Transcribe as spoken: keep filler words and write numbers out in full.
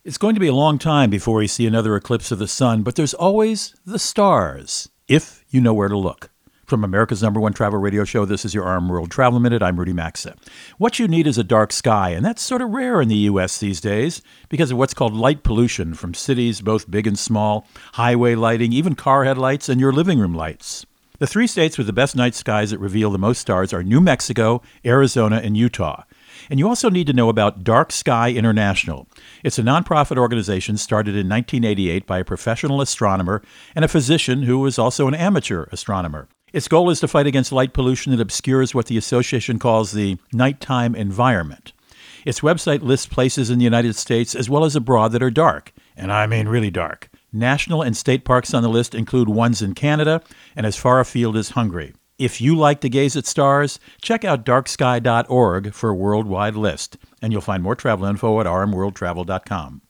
It's going to be a long time before we see another eclipse of the sun, but there's always the stars, if you know where to look. From America's number one travel radio show, this is your Arm World Travel Minute. I'm Rudy Maxa. What you need is a dark sky, and that's sort of rare in the U S these days because of what's called light pollution from cities, both big and small, highway lighting, even car headlights, and your living room lights. The three states with the best night skies that reveal the most stars are New Mexico, Arizona, and Utah. And you also need to know about Dark Sky International. It's a nonprofit organization started in nineteen eighty-eight by a professional astronomer and a physician who was also an amateur astronomer. Its goal is to fight against light pollution that obscures what the association calls the nighttime environment. Its website lists places in the United States as well as abroad that are dark, and I mean really dark. National and state parks on the list include ones in Canada and as far afield as Hungary. If you like to gaze at stars, check out dark sky dot org for a worldwide list, and you'll find more travel info at r m world travel dot com.